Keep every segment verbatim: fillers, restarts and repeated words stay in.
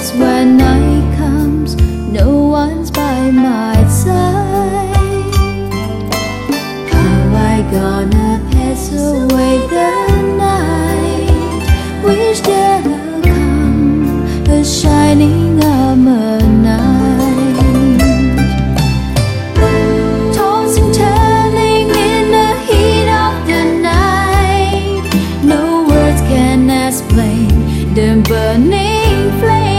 Cause when night comes, no one's by my side. How I gonna pass away the night? Wish there'll come a shining armor night, tossing, turning in the heat of the night. No words can explain the burning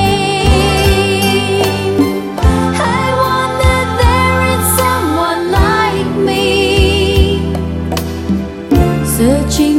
flame. I wonder there is someone like me, searching